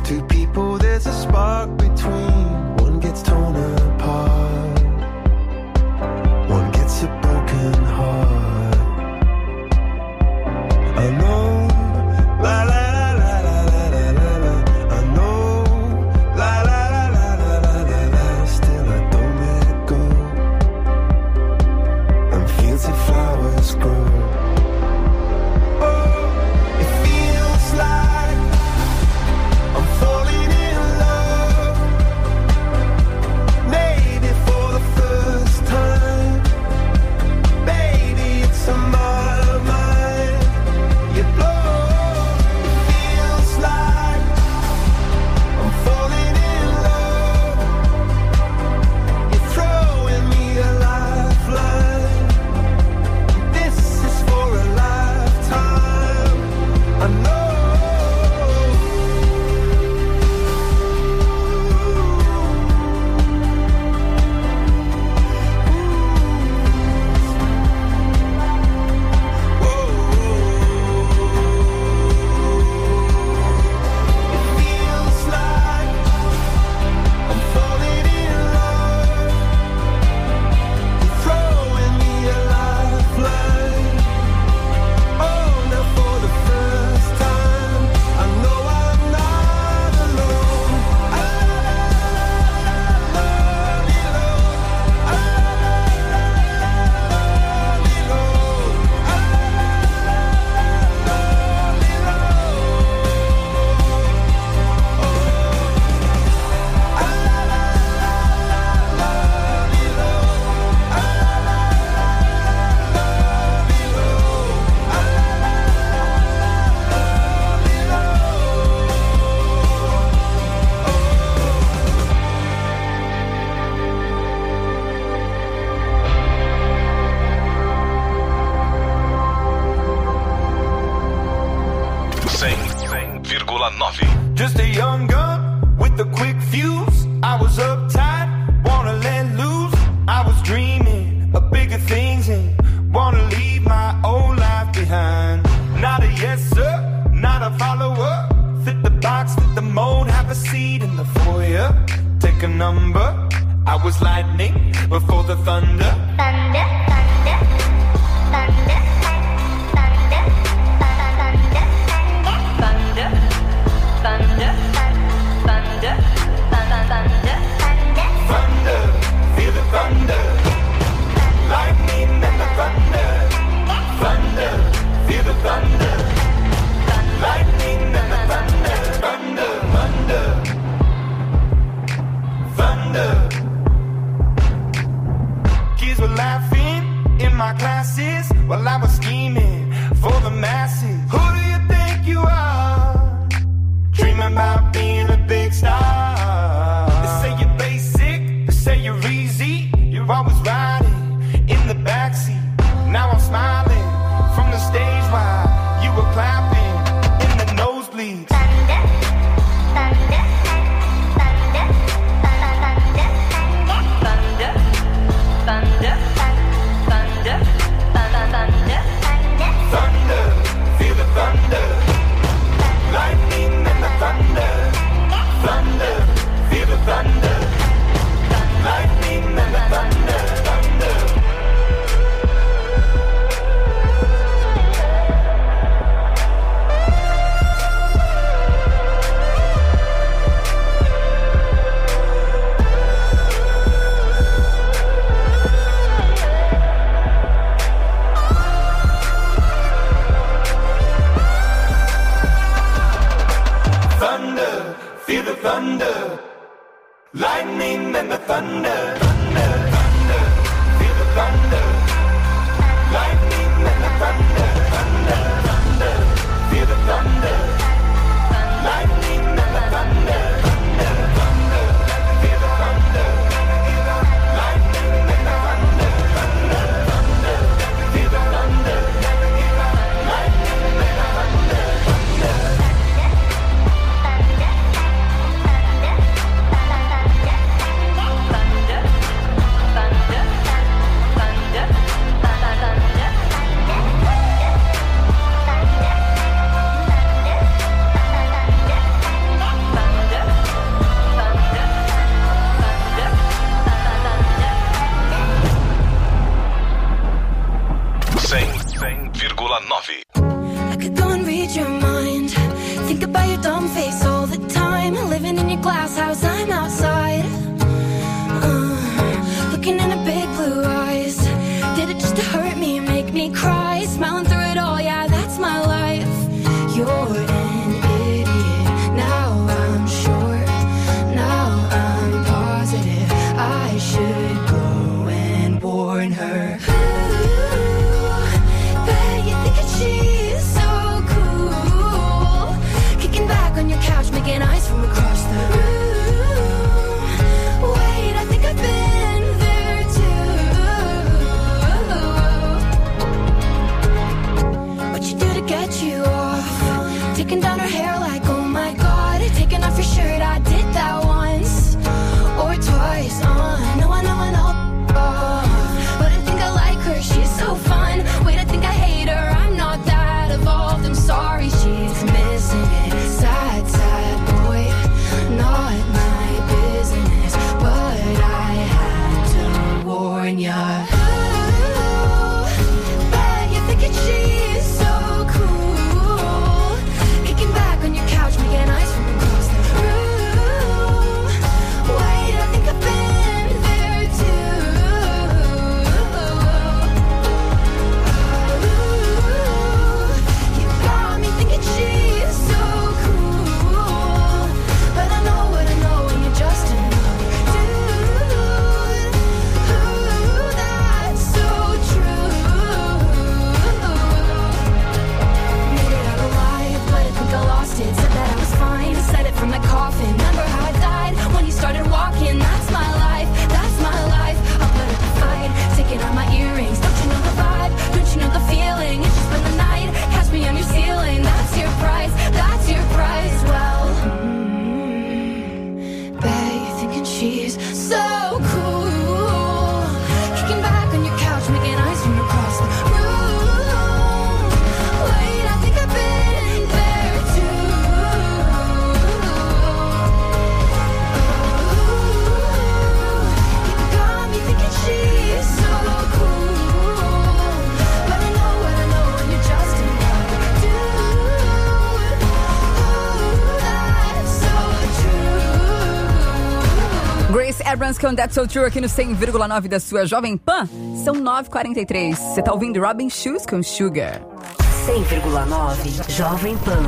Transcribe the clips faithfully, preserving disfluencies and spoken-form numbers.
Two people, there's a spark between. One gets torn apart, one gets a broken heart. Alone, la la la la la la la la. I know, la la la la la la la la. Still I don't let it go. And fields of flowers grow. Oh, it feels like I'm falling in love. Maybe for the first time. Baby, it's on my mind. You blow. It feels like I'm falling in love. You're throwing me a lifeline. This is for a lifetime. I know. Just a young gun with a quick fuse. I was uptight, wanna let loose. I was dreaming of bigger things and wanna leave my old life behind. Not a yes sir, not a follower. Fit the box, fit the mold, have a seat in the foyer. Take a number. I was lightning before the thunder. Thunder, thunder, thunder, thunder, thunder, thunder, thunder, thunder, thunder, thunder, Thunder, feel the thunder. Lightning and the thunder. Thunder, feel the thunder. Lightning and the thunder. Thunder, thunder, thunder. Kids were laughing in my classes while I was scheming for the masses. Who do you think you are? Dreaming about being a big star. They say you're basic, they say you're easy. You're always riding in the backseat. Now I'm smiling from the stage while you were clapping in the nosebleeds. thunder, thunder, thunder, thunder, Thunder, thunder, thunder, thunder, thunder. Feel the thunder. Lightning and the thunder. Thunder, feel the thunder. Lightning and the thunder. Thunder. Thunder, feel the thunder. Lightning and the thunder. Thunder, thunder, feel the thunder. Lightning and the thunder. Thunder, thunder, feel the thunder. Lightning and the thunder. Thunder, thunder, feel the thunder. Lightning and the thunder. Thunder, thunder, feel the thunder. Lightning and the thunder. Thunder. thunder, thunder, thunder, thunder, thunder, thunder. couch, making eyes from across the room. Wait, I think I've been there too. What you do to get you off? Taking down her hair like, oh my god. Taking off your shirt, I did that once or twice. Uh, no, I know, I know. Uh, but I think I like her, she's so fun. Wait, I think I hate her, I'm not that evolved. I'm sorry, she's missing it. Sad, sad boy, not my business. But I had to warn ya. Ooh, bet you're thinking she's so cool. Kicking back on your couch, making eyes from across the room. Wait, I think I've been there too. Ooh, you got me thinking she's so cool. But I know what I know, and you're just another dude. Ooh, that's so true. Made it out alive, but I think I lost it. Said that I was fine, said it from the coffin. Remember how I died when you started walking? That's my life, that's my life. I'll put up a fight, taking out my earrings. Don't you know the vibe? Don't you know the feeling? It's just been the night, catch me on your ceiling. That's your price, that's your price. Well, mm, bet you're thinking she's so cool. Kicking back on your couch, making eyes from across the room. Wait, I think I've been there too. Ooh, you got me thinking she's so cool. But I know what I know, and you're just another dude. Ooh, that's so true. Grace Abrams com That's So True aqui no cem vírgula nove da sua Jovem Pan. São nove e quarenta e três. Você tá ouvindo Robin Schulz com Sugar. cem vírgula nove Jovem Pan.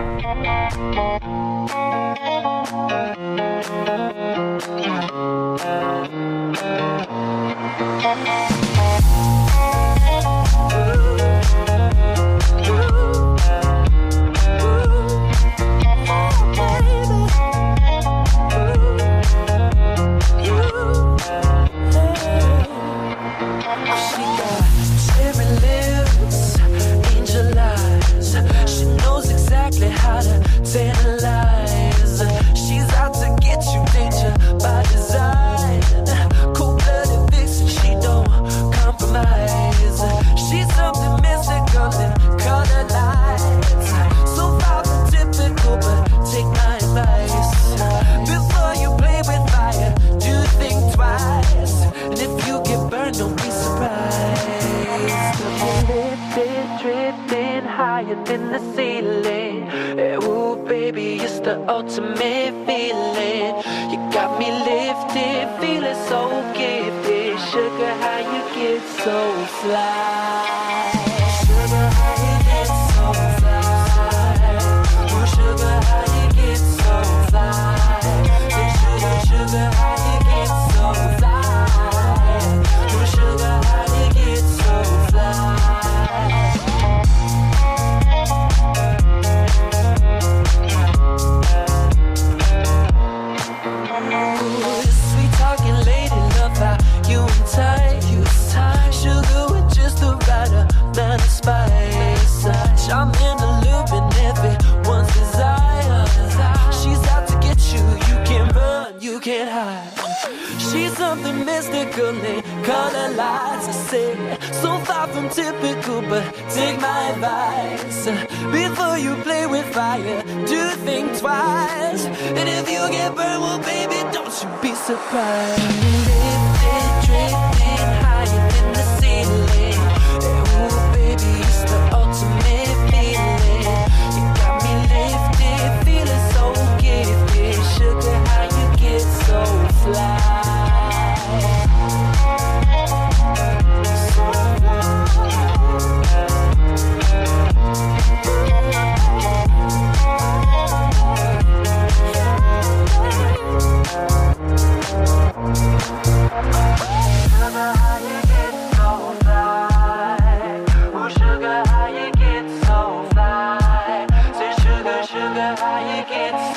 She got cherry lips, angel eyes. She knows exactly how to tantalize. She's out to get you, danger by design. Cold-blooded vixen, she don't compromise. She's something mystical and color lights. So far from typical, but take my advice. Before you play with fire, do think twice. And if you get burned, don't be surprised. Lifted, drifting higher than the ceiling. Eh, ooh, baby, it's the ultimate feeling. You got me lifted, feeling so gifted. Sugar, how you get so fly? Sugar, how you get so fly? Ooh, sugar, how you get so fly? Say, sugar, sugar, how you get so fly? Ooh, sugar, how you get so fly? Ooh, sweet talking lady, love how you and tight. Sugar with just the right amount of spice. Charming, alluring, everyone's desire. She's out to get you, you can't run, you can't hide. She's something mystical and color lights. I say, so far from typical, but take my advice. Before you play with fire, do think twice. And if you get burned, well, baby, don't you be surprised. Lifted, drifting higher than the ceiling. Ooh, baby, it's the ultimate feeling. You got me lifted, feeling so gifted. Sugar, how you get so fly? So fly.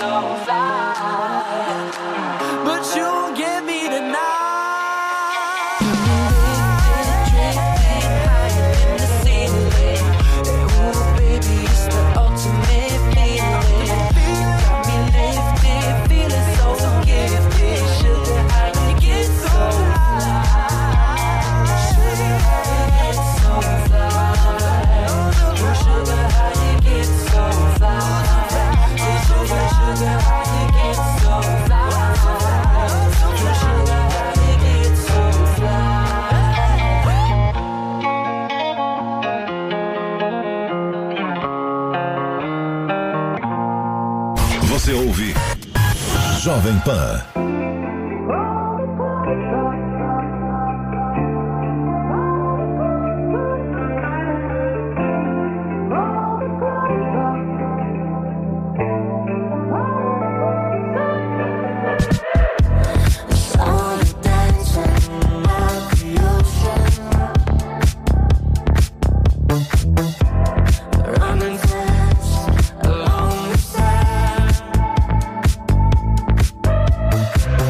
so fly, but you won't get me tonight. Você ouve Jovem Pan. Running fast along the sand.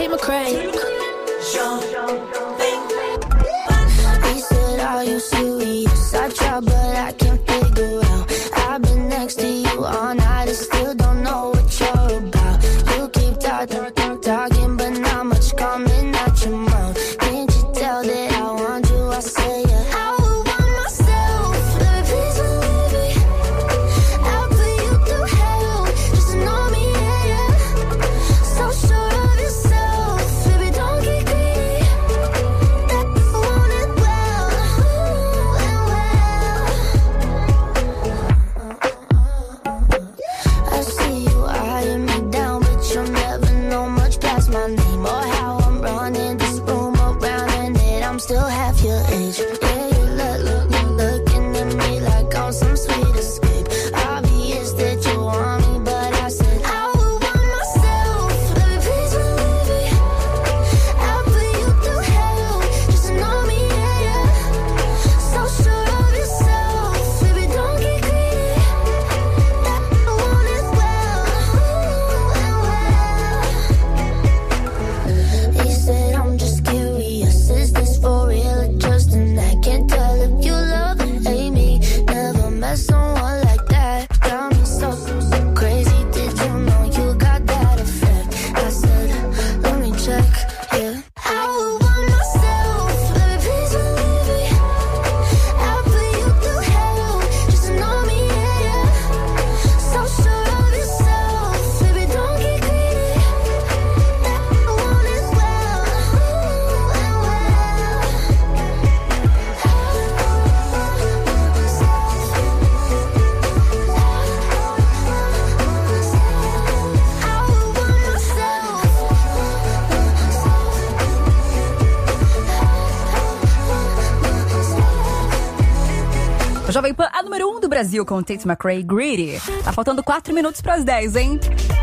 Tate McRae. He said, are you serious? I try, but I can't figure out. I've been next to you all night and still don't know what you're about. You keep talking, talking, but not much coming out your mouth. Can't you tell that I want you? I say, yeah. I would want myself, baby, please believe me. I'll put you through hell, just to know me, yeah, yeah. So sure of yourself, baby, don't get greedy. That you want it well, ooh, and well. I see you eyeing me down, but you'll never know much past my name or how I'm running this room around, and that I'm still half your age. Yeah, you look, look, look, looking at me like I'm some sweet escape. Obvious that you want me, but I said I would want myself, baby, please believe me. I'll put you through hell, just to know me, yeah, yeah. So sure of yourself, baby, don't get greedy. That you want it well, ooh, and well. He said, I'm just curious, is this for real or just an act? Can't tell if you love or hate me. Never met someone like that. Got me so, so crazy. Did you know you got that effect? I said, let me check, yeah. I would want myself, baby, please believe me. I'll put you through hell, just to know me, yeah, yeah. So sure of yourself, baby, don't get greedy. That you want it well, ooh, and I would want A Jovem Pan, a número um do Brasil com Tate McRae, Greedy. Tá faltando quatro minutos pras dez, hein?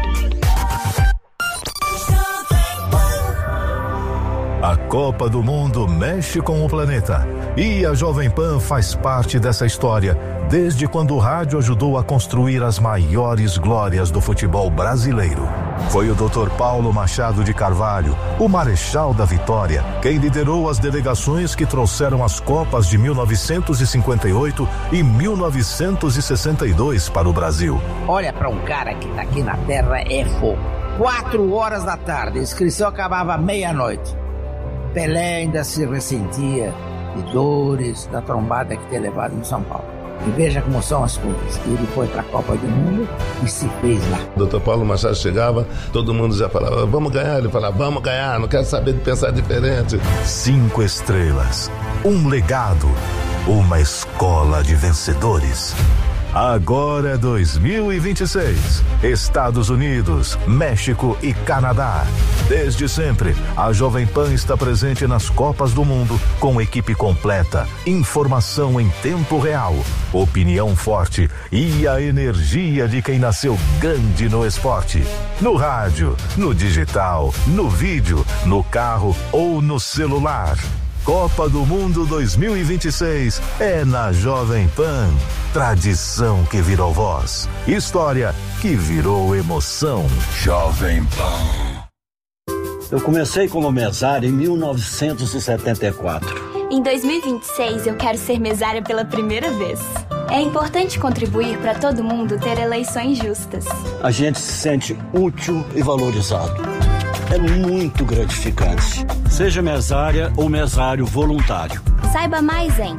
A Copa do Mundo mexe com o planeta. E a Jovem Pan faz parte dessa história desde quando o rádio ajudou a construir as maiores glórias do futebol brasileiro. Foi o doutor Paulo Machado de Carvalho, o Marechal da Vitória, quem liderou as delegações que trouxeram as Copas de mil novecentos e cinquenta e oito e mil novecentos e sessenta e dois para o Brasil. Olha, para um cara que tá aqui na Terra é fogo. Quatro horas da tarde, a inscrição acabava meia-noite. Pelé ainda se ressentia de dores da trombada que tinha levado em São Paulo. E veja como são as coisas. Ele foi para a Copa do Mundo e se fez lá. O doutor Paulo Machado chegava, todo mundo já falava, vamos ganhar. Ele falava, vamos ganhar, não quero saber de pensar diferente. Cinco estrelas, um legado, uma escola de vencedores. Agora é dois mil e vinte e seis. Estados Unidos, México e Canadá. Desde sempre, a Jovem Pan está presente nas Copas do Mundo com equipe completa, informação em tempo real, opinião forte e a energia de quem nasceu grande no esporte. No rádio, no digital, no vídeo, no carro ou no celular. Copa do Mundo dois mil e vinte e seis é na Jovem Pan. Tradição que virou voz. História que virou emoção. Jovem Pan. Eu comecei como mesário em mil novecentos e setenta e quatro. Em dois mil e vinte e seis, eu quero ser mesária pela primeira vez. É importante contribuir para todo mundo ter eleições justas. A gente se sente útil e valorizado. É muito gratificante. Seja mesária ou mesário voluntário. Saiba mais em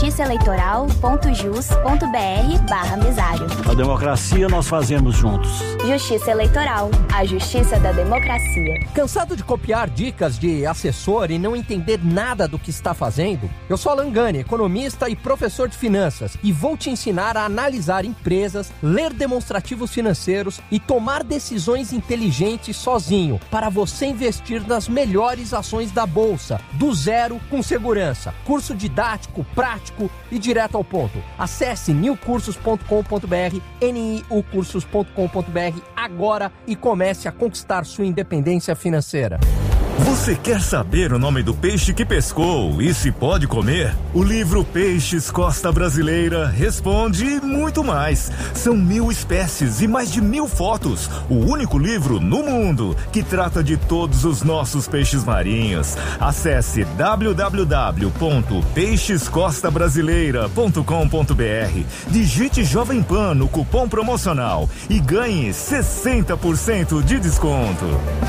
justiçaeleitoral.jus.br barra mesário. A democracia nós fazemos juntos. Justiça Eleitoral, a justiça da democracia. Cansado de copiar dicas de assessor e não entender nada do que está fazendo? Eu sou Alan Gani, economista e professor de finanças, e vou te ensinar a analisar empresas, ler demonstrativos financeiros e tomar decisões inteligentes sozinho, para você investir nas melhores ações da Bolsa, do zero com segurança. Curso didático, prático e direto ao ponto. Acesse new cursos ponto com ponto br, N I U cursos ponto com ponto br agora e comece a conquistar sua independência financeira. Você quer saber o nome do peixe que pescou e se pode comer? O livro Peixes Costa Brasileira responde e muito mais. São mil espécies e mais de mil fotos. O único livro no mundo que trata de todos os nossos peixes marinhos. Acesse w w w ponto peixes costa brasileira ponto com ponto b r. Digite Jovem Pan no cupom promocional e ganhe sessenta por cento de desconto.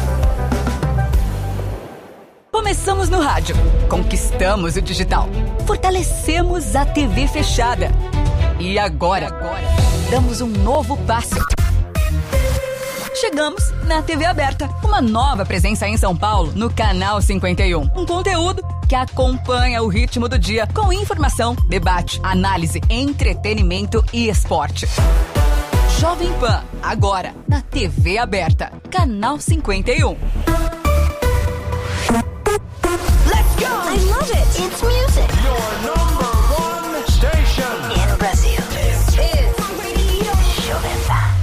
Começamos no rádio, conquistamos o digital, fortalecemos a T V fechada. E agora, agora, damos um novo passo. Chegamos na T V aberta, uma nova presença em São Paulo, no Canal cinquenta e um. Um conteúdo que acompanha o ritmo do dia, com informação, debate, análise, entretenimento e esporte. Jovem Pan, agora, na T V aberta, Canal cinquenta e um. Let's go! I love it! It's music! Your number one station! In Brazil. This is Jovem Pan.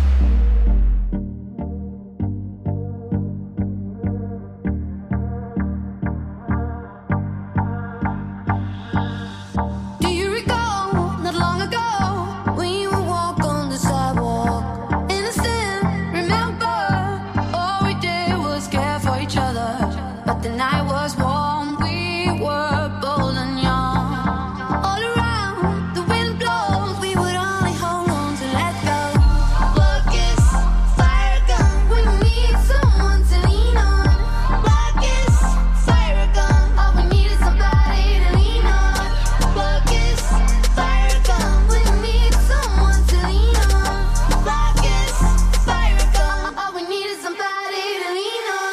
Do you recall, not long ago, when you would walk on the sidewalk? Innocent, remember, all we did was care for each other. But the night was warm, we were bold and young. All around, the wind blows, we would only hold on to let go. Blood kiss, fire gun, we need someone to lean on. Blood kiss, fire gun, all we need is somebody to lean on. Blood kiss, fire gun, we need someone to lean on. Blood kiss, fire gun, all we need is somebody to lean on.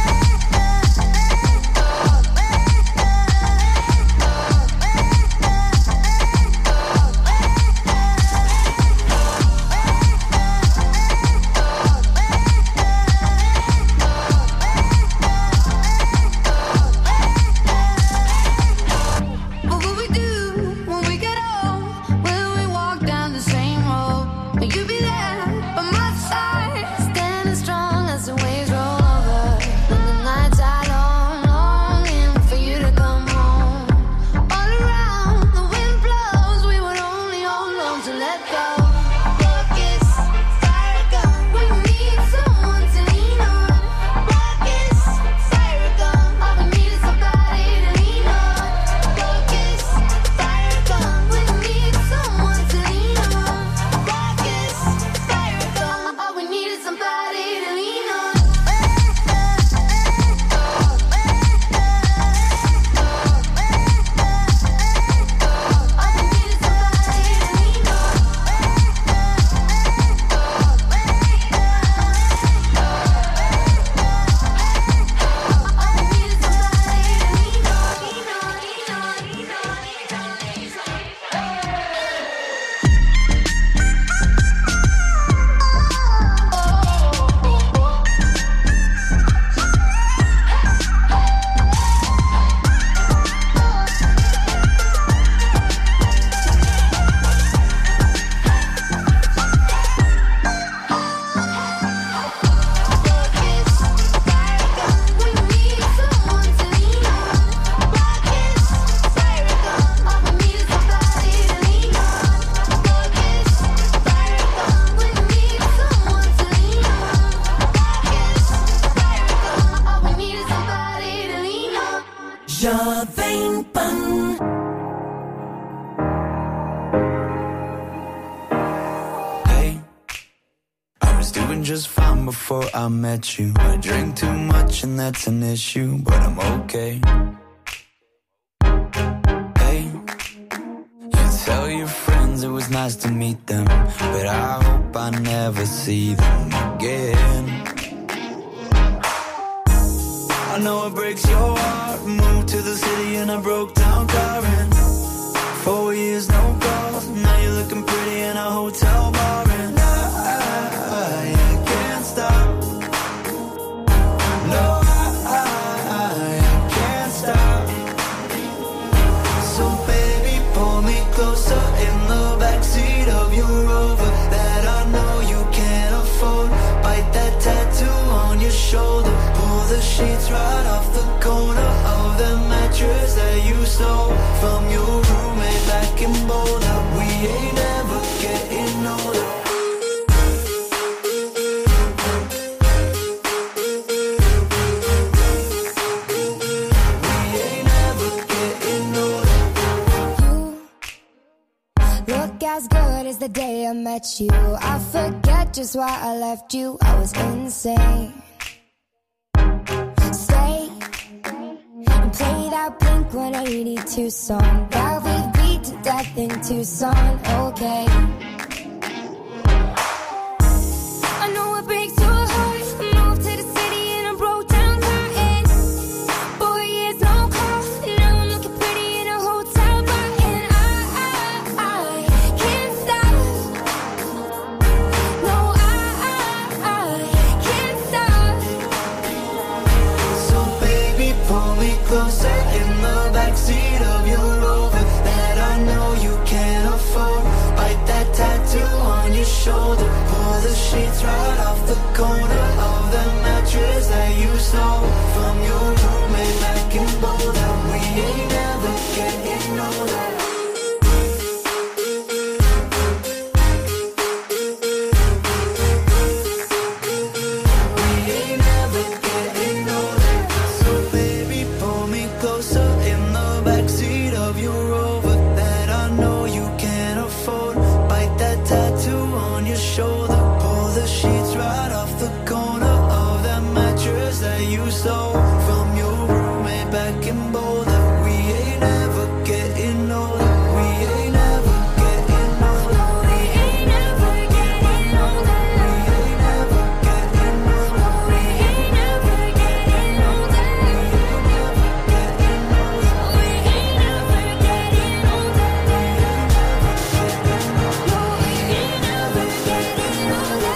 What will we do when we get old? Will we walk down the same road? Will you be there by my side, standing strong as the waves roll over? When the nights are long, longing for you to come home. All around, the wind blows, we would only hold on to let go. Blood kiss, fire gun, we need someone to lean on. Blood kiss, fire gun, all we need is somebody to lean on. Blood kiss, fire gun, we need someone to lean on. Blood kiss, fire gun, all we need is somebody to lean on. Jovem Pan. Hey, I was doing just fine before I met you. I drink too much and that's an issue, but I'm okay. Hey, you tell your friends it was nice to meet them, but I hope I never see them again. I know it breaks your heart. Moved to the city in a broke down car and four years no calls. Now you're looking pretty in a hotel bar and I, I, I can't stop. No, I, I, I can't stop. So baby, pull me closer in the backseat of your Rover that I know you can't afford. Bite that tattoo on your shoulder. Pull the sheets right off the corner of the mattress that you stole from your roommate back in Boulder. We ain't ever getting older. We ain't ever getting older. You look as good as the day I met you. I forget just why I left you. I was insane. Stay and play that Blink one eighty-two song that we beat to death in Tucson. Okay. I know it breaks your heart. Moved to the city and I broke down crying. Four years no call. Now I'm looking pretty in a hotel bar, and I, I, I can't stop. No, I, I, I can't stop. So baby, pull me closer in the backseat of your Rover that I know you can't afford. Bite that tattoo on your shoulder. Pull the sheets right off the corner of the mattress that you stole from your roommate back in Boulder. We ain't never getting older. We ain't never getting older. So baby, pull me closer in the backseat of your Rover that I know you can't afford. Bite that tattoo on your shoulder. Pull the sheets right off the corner of that mattress that you stole from your roommate back in Boulder. We ain't ever getting older. We ain't ever getting older. We ain't ever getting older. We ain't ever getting older. We ain't ever getting older. We ain't ever getting older. We ain't ever getting older. We ain't ever getting older.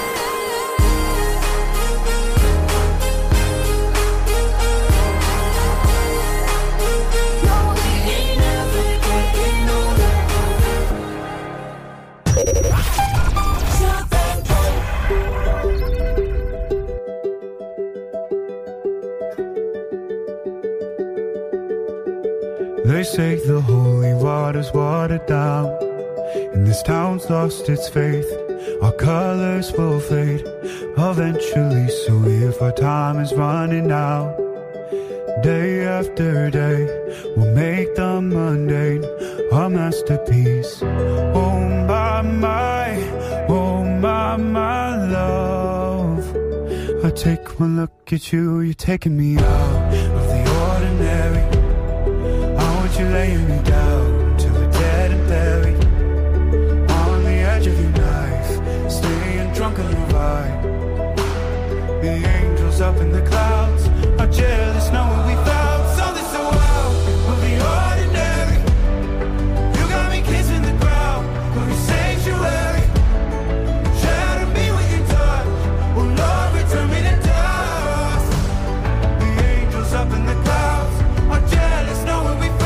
They say the holy water's watered down, and this town's lost its faith. Our colors will fade eventually, so if our time is running out, day after day, we'll make the mundane a masterpiece. Oh my, my, oh my, my love, I take one look at you, you're taking me out of the ordinary. You're laying me down till we're dead and buried on the edge of your knife, staying drunk on your vibe. The angels up in the clouds are jealous knowing we found something so wild of the ordinary. You got me kissing the ground of your sanctuary. Shatter me with your touch, oh Lord, return me to dust. The angels up in the clouds are jealous knowing we found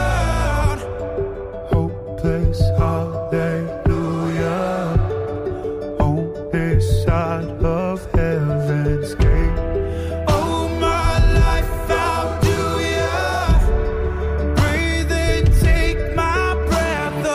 hopeless hallelujah on this side of heaven's gate. Oh my life, how do ya breathe and take my breath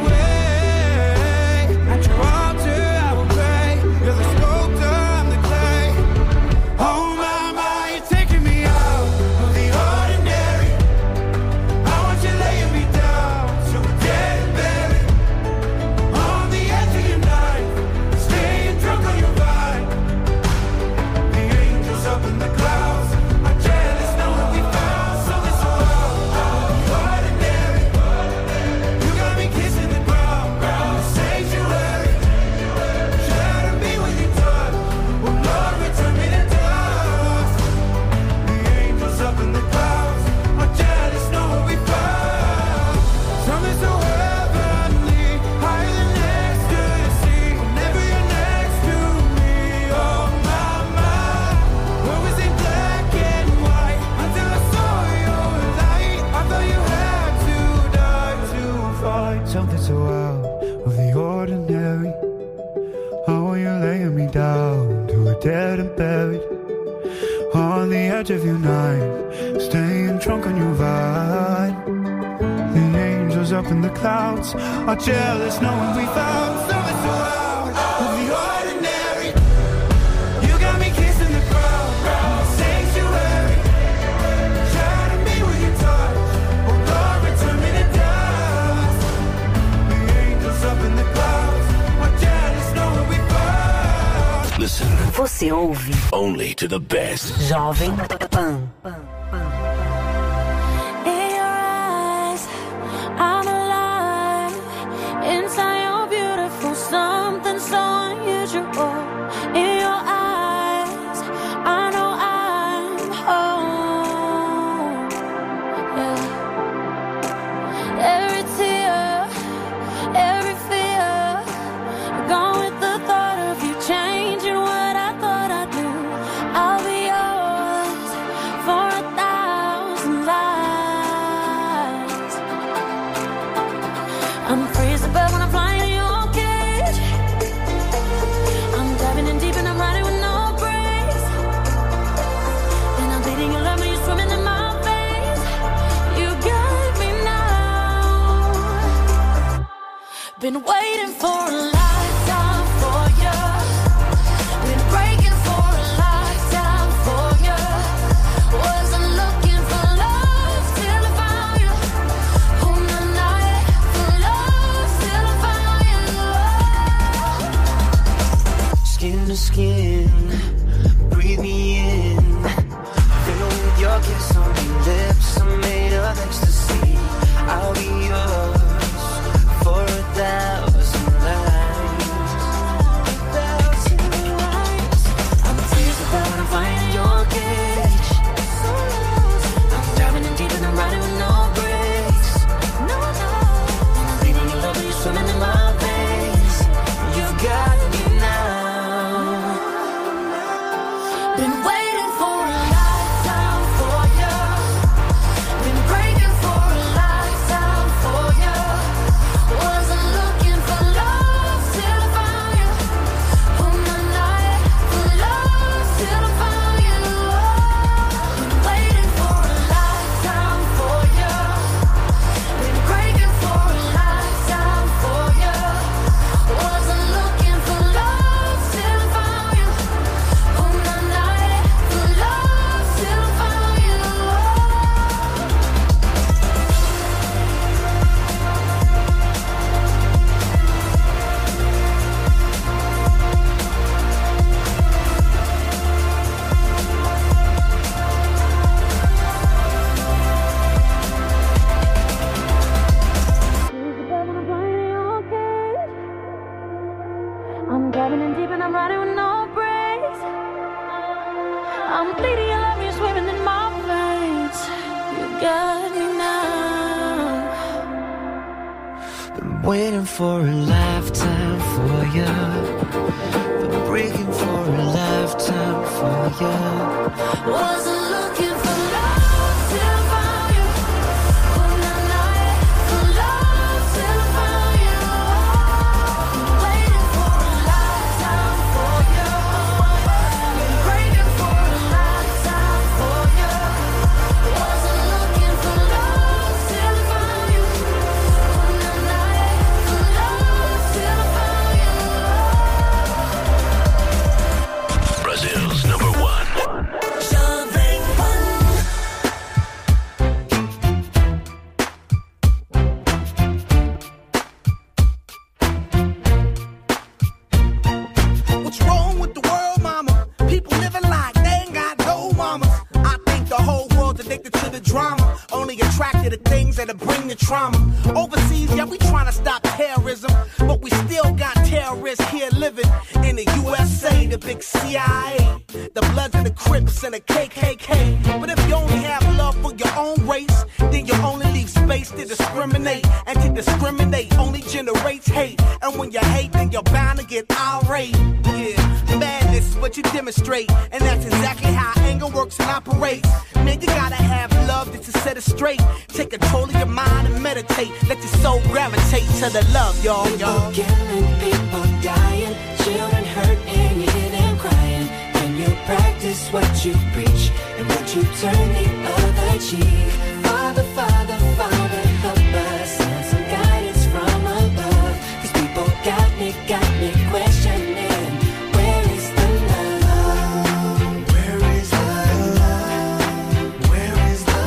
away? At your altar I will pray. You're the sculptor, I'm the clay. Oh my, my, you're taking me out of the ordinary. I want you laying me down so we're dead and buried on the edge of your knife, staying drunk on your vine. The angels up in the clouds are jealous knowing we found something so ordinary. You got me kissing the ground, ground sanctuary. Shatter me with your touch, oh Lord, return me to dust. The angels up in the clouds are jealous knowing we found something so heavenly, higher than ecstasy. Whenever you're next to me, oh my, my, what was it black and white until I saw your light? I thought you had to die to find something so out of the ordinary. How are you laying me down to a dead and buried on the edge of your knife, staying drunk on your vibe. The angels up in the clouds are jealous knowing we found something so out of the ordinary. You got me kissing the crowd, sanctuary. Shadow me with your touch, oh Lord, return me to dust. The angels up in the clouds are jealous knowing we found. Listen. Você ouve only to the best. Jovem Pan. In your eyes, I'm alive. Inside you're beautiful, something so unusual. In your eyes, I know I'm home. Yeah. Every tear, every fear, gone with the thought of you changing what I thought I'd do. I'll be yours for a thousand lives. I'm free as a bird when I'm flying in your cage. I'm diving in deep and I'm riding with no brakes. And I'm bleeding your love when you're swimming in my veins. You got me now. Been waiting for a lifetime for you. Been breaking for a lifetime for you. Wasn't looking for love till I found you. On the night for love till I found you. Skin to skin, breathe me in. Fill with your kiss on your lips, I'm made of ecstasy. I'll be yours for a thousand lives. Thousand lives. I'm tears about when I'm flying in your cage. I'm diving in deep and I'm riding with no brakes. No, no. And I'm bleeding your love when you're swimming in my veins. You've got me now. Been waiting for a lifetime for you. Been breaking for a lifetime for you. Wasn't looking for love till I found you. On the night for love till I found you. Been waiting for a lifetime for you. Been breaking for a lifetime for you. Wasn't looking for love till I found you. On the night for love till I found you. I'm diving in deep and I'm riding with no brakes. I'm bleeding your love, you're swimming in my veins. You got me now. Been waiting for a lifetime for you. Been breaking for a lifetime for you. Wasn't looking for love till I found you. On the night for love till I found you. Been waiting for a lifetime for you. Been breaking for a lifetime for you. Wasn't looking for love till I found you. On the night for love till I found you. Brazil's number one. What's wrong with the world, mama? People living like they ain't got no mamas. I think the whole world's addicted to the drama, only attracted to things that'll bring the trauma. Overseas, yeah, we trying to stop terrorism, but we still got terrorists here living in the U S A, the big C I A, the Bloods and the Crips and the K K K. But if you only have love for your own race, then you only leave space to discriminate, and to discriminate only generates hate. And when you hate, then you're bound to get irate. Yeah, madness is what you demonstrate, and that's exactly how anger works and operates. Man, you gotta have love just to set it straight. Take control of your mind and meditate. Let your soul gravitate to the love, y'all, y'all. People killing, people dying, children hurt, and you hear them crying. Can you practice what you preach? And would you turn the other cheek? Father, Father, Father, help us. Send some guidance from above. These people got me, got me questioning. Where is the love? Where is the love? Where is the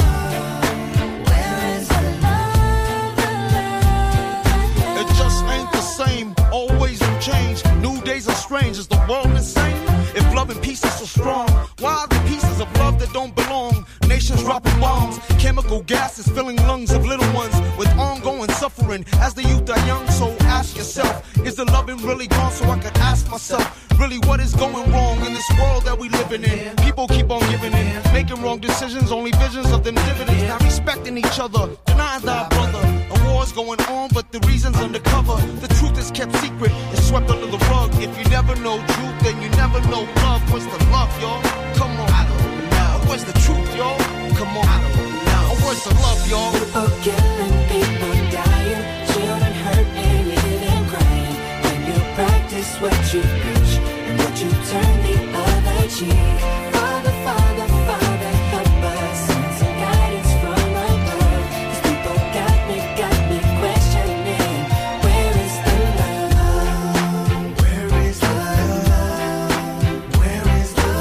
love? Where is the love? The love? It just ain't the same. Always new change. New days are strange. Is the world insane? If love and peace is so strong, why are the pieces of love that don't belong? Nations dropping bombs, chemical gases filling lungs of little ones with ongoing suffering as the youth are young. So ask yourself, is the loving really gone? So I could ask myself, really what is going wrong in this world that we living in? People keep on giving in, making wrong decisions, only visions of them dividends. Not respecting each other, denying thy brother. A war's going on, but the reason's undercover. The truth is kept secret, it's swept under the rug. If you never know truth, then you never know love. Where's the love, y'all? Come on. I don't know. Where's the truth, y'all? Come on. I don't know. Where's the love, y'all? People killing, people dying, children hurt and even crying. When you practice what you preach, and would you turn the other cheek? Father, Father, Father, help us. Send some guidance from above. These people got me, got me questioning. Where is the love? Where is the love? Where is the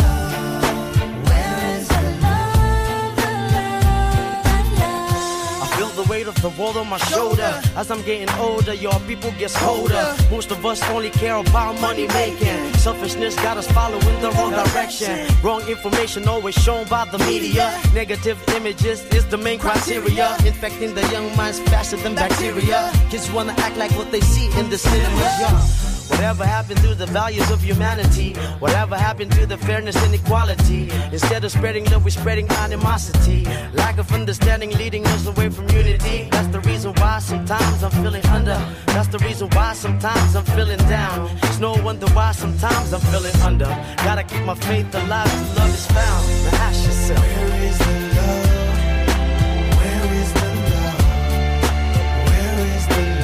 love? Where is the love? The love, the love. I feel the weight of the world on my shoulder. As I'm getting older, your people gets colder. Most of us only care about money making. Selfishness got us following the wrong direction. Wrong information always shown by the media. Negative images is the main criteria. Infecting the young minds faster than bacteria. Kids wanna act like what they see in the cinemas, yeah. Whatever happened to the values of humanity? Whatever happened to the fairness and equality? Instead of spreading love, we're spreading animosity. Lack of understanding leading us away from unity. That's the reason why sometimes I'm feeling under. That's the reason why sometimes I'm feeling down. It's no wonder why sometimes I'm feeling under. Gotta keep my faith alive till love is found. Now ask yourself, where is the love? Where is the love? Where is the love?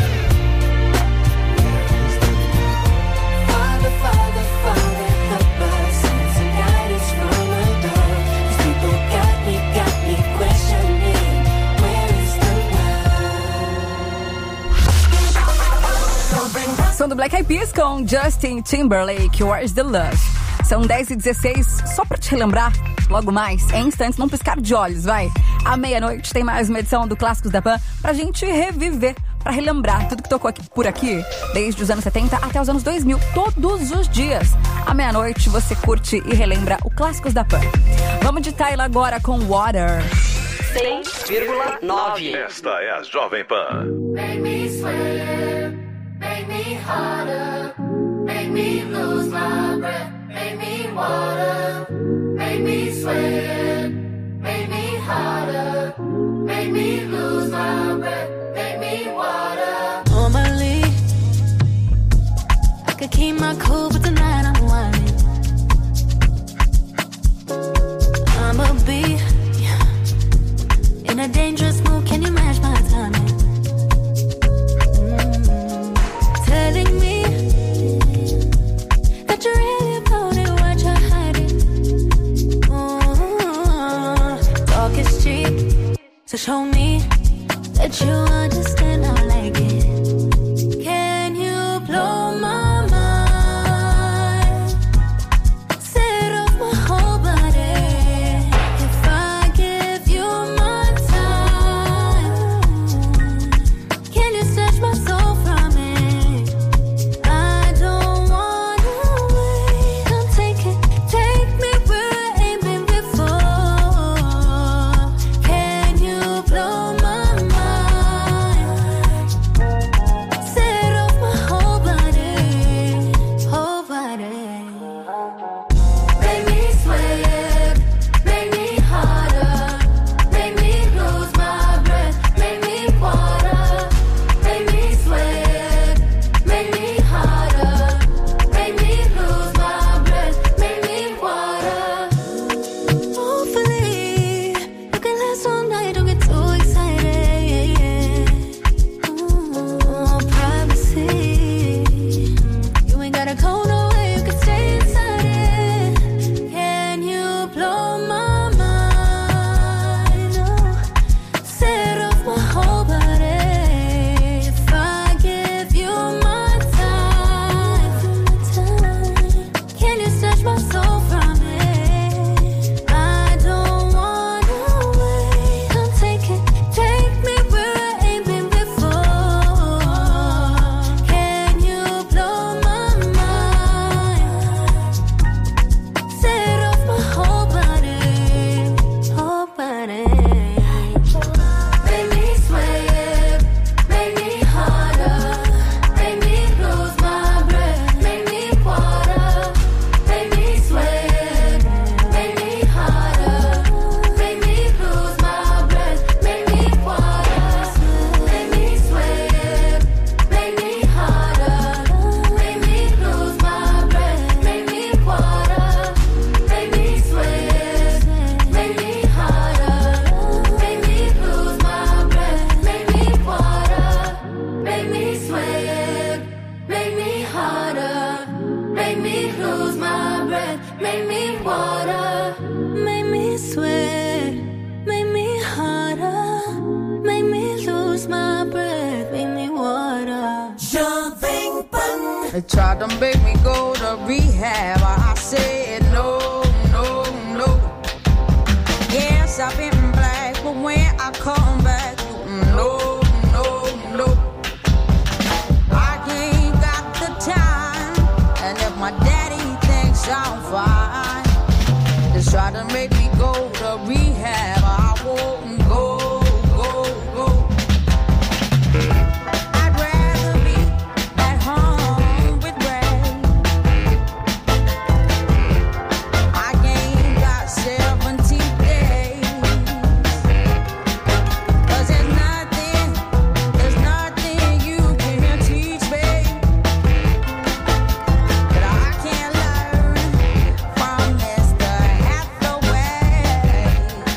Father, Father, Father, help us. Send some guidance from above. These people got me, got me questioning. Where is the love? Som do Black Eyed Peas com Justin Timberlake, Where's the Love? São dez e dezesseis, só pra te relembrar, logo mais, em instantes, num piscar de olhos, vai. À meia-noite tem mais uma edição do Clássicos da Pan pra gente reviver, pra relembrar tudo que tocou aqui, por aqui, desde os anos setenta até os anos dois mil, todos os dias. À meia-noite você curte e relembra o Clássicos da Pan. Vamos de Tyla agora com Water. cem vírgula nove. Esta é a Jovem Pan. Make me sweat, make me harder, make me lose my breath, make me water, make me sweat, make me harder, make me lose my breath, make me water. Normally, I could keep my cool, but tonight I'm whining. I'ma be in a dangerous mood. Can you match my timing? Mm-hmm. Telling me that you're really about it, what you're hiding. Mm-hmm. Talk is cheap, so show me that you understand I like it. Can you blow my mind? Set off my whole body. If I give you my time, can you snatch my soul from it? I don't wanna wait. Come take it, take me where I ain't been before. Can you blow my mind? water, make me sweat, make me harder, make me lose my breath, make me water. Jumping button. They tried to make me go to rehab. I said no, no, no. Yes, I've been black, but when I come back, no, no, no. I ain't got the time, and if my daddy thinks I'm fine, they try to make me go to rehab. I won't go, go, go. I'd rather be at home with Ray. I ain't got seventeen days. 'Cause there's nothing, there's nothing you can teach me that I can't learn from Mister Hathaway.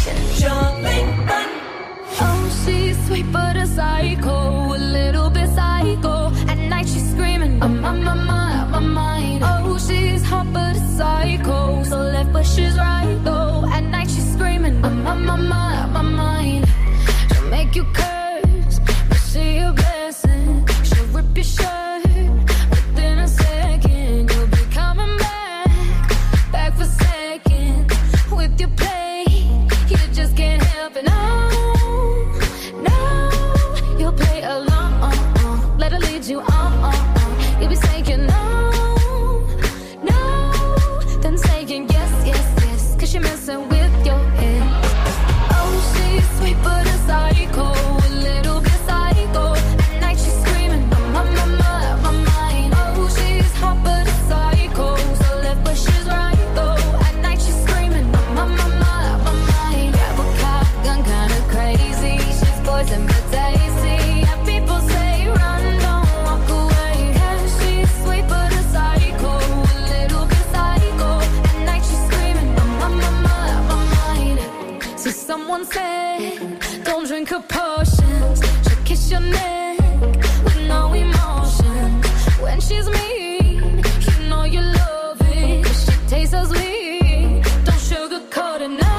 station. Jumping fun. Oh, she's sweet but a psycho, a little bit psycho. At night she's screaming, I'm on my mind, my mind. Oh, she's hot but a psycho, so left but she's right though. At night she's screaming, I'm on my mind, my mind. She'll make you curse, but she a blessing. She'll rip your shirt within a second. You'll be coming back, back for seconds with your play. You just can't help it. No, no, you'll play along. Let her lead you on. You'll be saying no, no, then saying yes, yes, yes, cause you're messing with your head. Oh, she's sweet but a psycho, a little bit psycho. At night she's screaming, my, my, my, my mind. Oh, she's hot but a psycho, so left but she's right though. At night she's screaming, my, my, my, my mind. Grab a cop gun, kinda crazy. She's poison but tasty. Yeah, people say run, don't walk away. Yeah, she's sweet but a psycho, a little bit psycho. At night she's screaming, my, my, my, my mind. So someone said, don't drink her potions. She'll kiss your neck with no emotion. When she's mean, you know you love it. She tastes so sweet, don't sugarcoat it. No,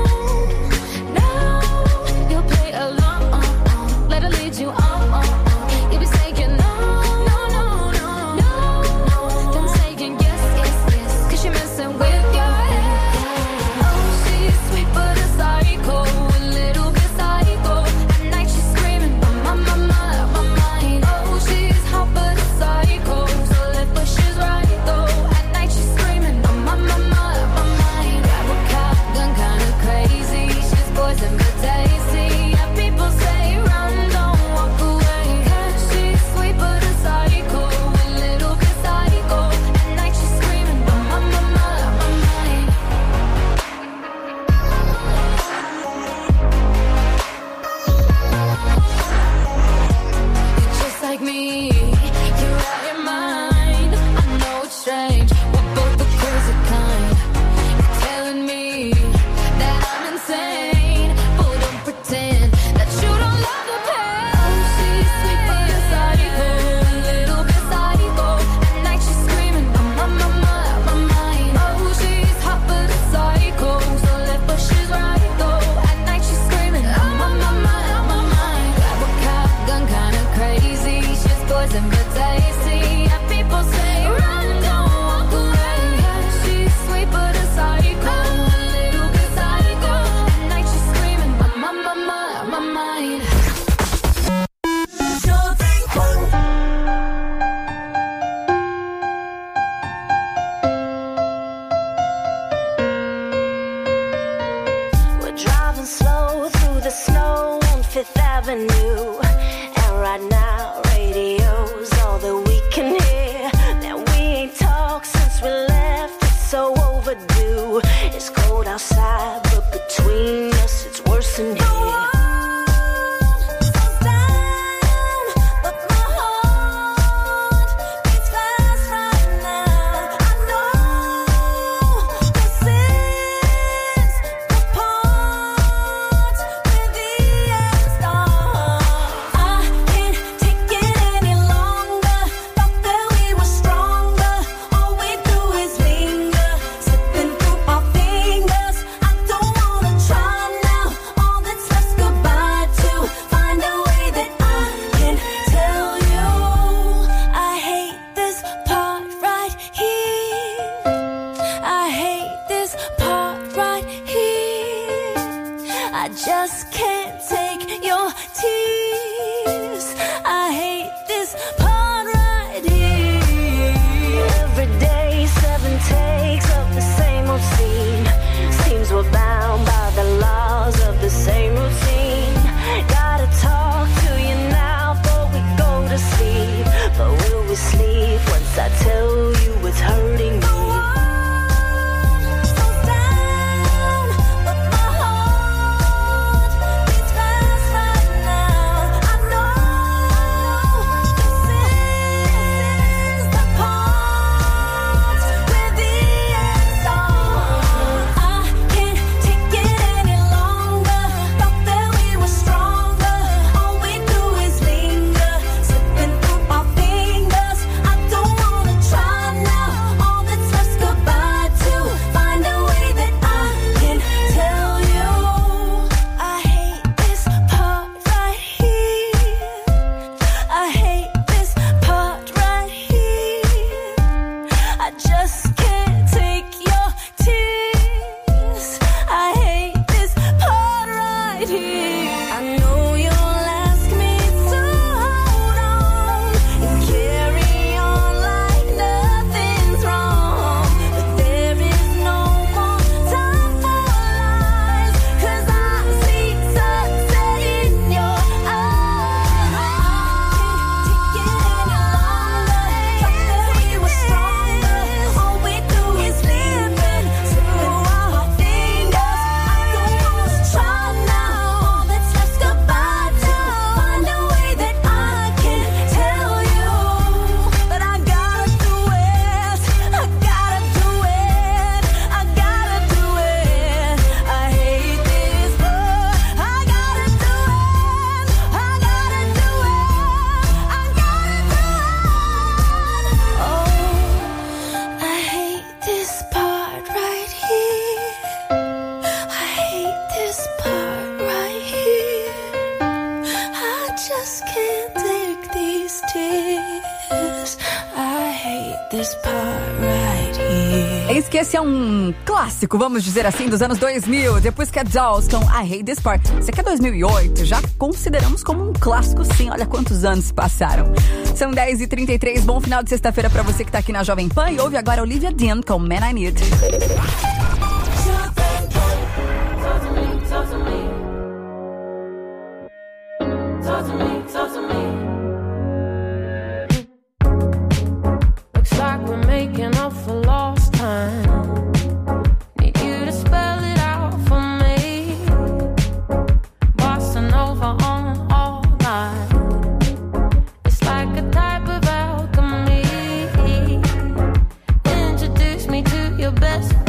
no, you'll play along. Let her lead you on. You'll be saying no, no, no, no, no, then saying yes, yes, yes, cause you're messing with your head. Oh, she's sweet but a psycho, a little bit psycho. At night she's screaming, my, my, my, my mind. Oh, she's hot but a psycho, so left but she's right though. At night she's screaming, my, my, my, my mind. Grab a cop gun, kinda crazy. She's poison but tasty. Yeah, people say run, don't walk away. Yeah, she's sweet but a psycho, a little bit psycho. At night she's screaming, my, my, my, my, my mind. You're just like me, you're out your mind. I know it's strange, we're both the crazy kind. You're telling me that I'm insane, but don't pretend that you don't love the pain. Oh, she's sweet but a psycho, a little bit psycho. At night she's screaming, my, my, my, my, my mind. Oh, she's hot but a psycho, so left but she's right though. At night she's screaming, my, my, my, my mind. Grab a cop gun, kinda crazy. She's poison but tasty. Yeah, people say run, don't walk away. Yeah, she's sweet but a psycho, a little bit psycho. At night she's screaming, my, my, my, my, my mind. We're driving slow through the snow on Fifth Avenue. And right now, radio's all that we can hear. Now we ain't talked since we left, it's so overdue. It's cold outside, but between us, it's worse than here. I just can't take your tears. I hate this part right here. Every day, seven takes of the same old scene. Seems we're bound by the laws of the same routine. Gotta talk to you now before we go to sleep. But will we sleep once I tell you it's hurting me? Down, but my heart beats fast right now. Eis que esse é um clássico, vamos dizer assim, dos anos dois mil. Depois que a Dolls com I Hate This Part. Esse aqui é dois mil e oito, já consideramos como um clássico sim. Olha quantos anos se passaram. São dez e trinta e três, bom final de sexta-feira pra você que tá aqui na Jovem Pan. E ouve agora Olivia Dean com Man I Need. Looks like we're making up for lost time. Need you to spell it out for me. Bossa Nova on all night. It's like a type of alchemy. Introduce me to your best